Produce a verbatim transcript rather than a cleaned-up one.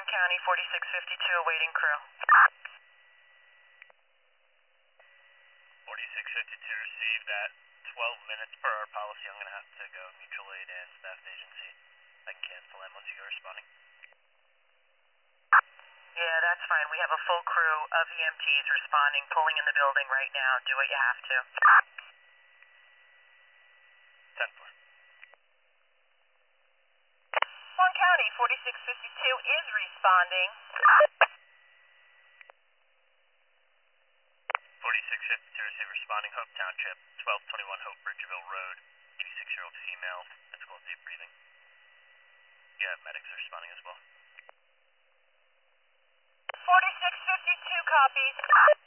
County, forty-six fifty-two, awaiting crew. forty-six fifty-two received at twelve minutes per our policy. I'm going to have to go mutual aid and staff agency. I can cancel them once you go responding. Yeah, that's fine. We have a full crew of E M Ts responding, pulling in the building right now. Do what you have to. ten four. Swan County, forty-six fifty-two is responding. forty-six fifty-two received responding, Hope Township, twelve twenty-one Hope Bridgeville Road, eighty-six-year-old female, difficulty deep breathing. Yeah, medics are responding as well. forty-six fifty-two copies.